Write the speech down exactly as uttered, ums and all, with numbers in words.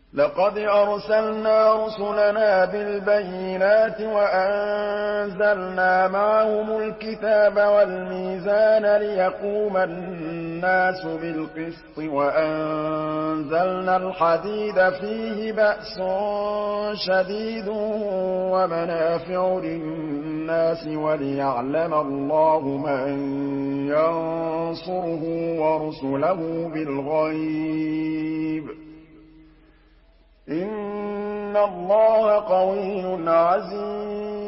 لَقَدْ أَرْسَلْنَا رُسُلَنَا بِالْبَيِّنَاتِ وَأَنزَلْنَا مَعَهُمُ الْكِتَابَ وَالْمِيزَانَ لِيَقُومَ النَّاسُ بِالْقِسْطِ ۖ وَأَنزَلْنَا الْحَدِيدَ فِيهِ بَأْسٌ شَدِيدٌ وَمَنَافِعُ لِلنَّاسِ وَلِيَعْلَمَ اللَّهُ مَن يَنصُرُهُ وَرُسُلَهُ بِالْغَيْبِ ۚ إِنَّ اللَّهَ قَوِيٌّ عَزِيزٌ